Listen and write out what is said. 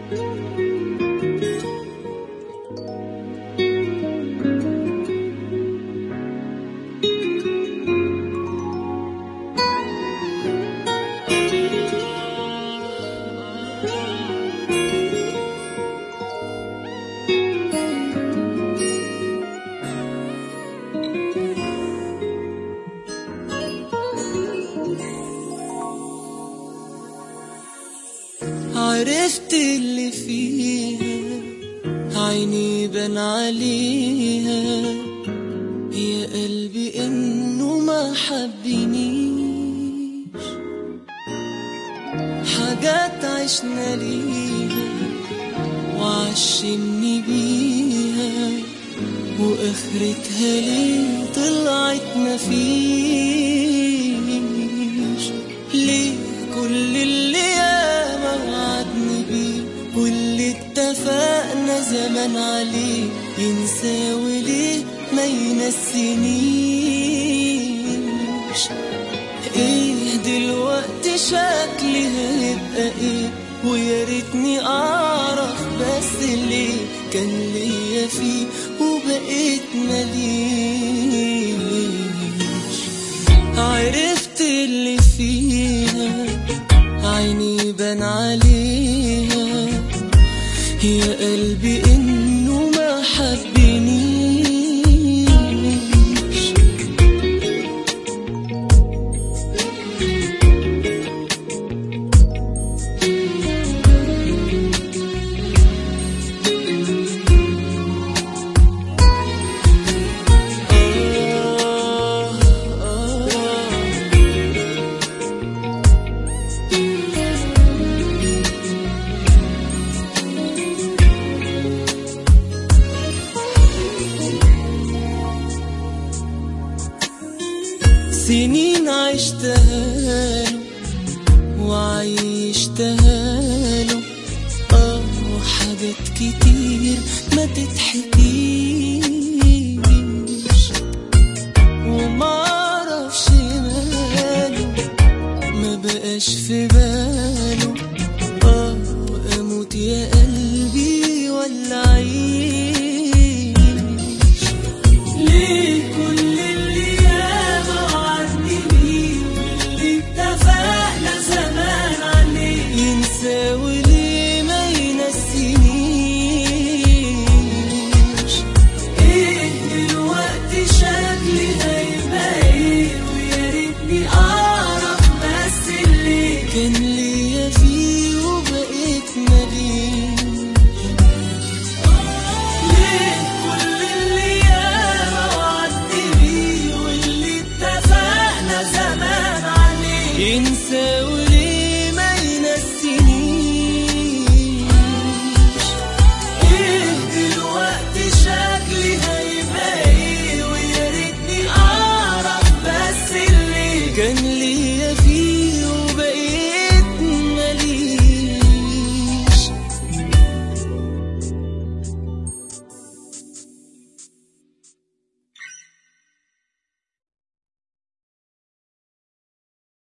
عرفت اللي فيها عيني بان عليها يا قلبي انه ما حبنيش، حاجات عشنا ليها وعشمني بيها واخرتها ليه طلعت مفيش. ليه كل اللي ياما وعدني بيه واللي اتفقنا زمان عليه ينسى وليه ما ينسينيش؟ ايه دلوقتي شكلي هيبقى ايه؟ ويا ريتني اعرف بس ليه كان ليا فيه وبقيت مليش. عرفت اللي فيها عيني بان عليها يا قلبي انه ما حبنيش. سنين عشتها له وعيشتها له وحاجات كتير ما تتحكيش ومعرفش ماله ما بقاش في بالي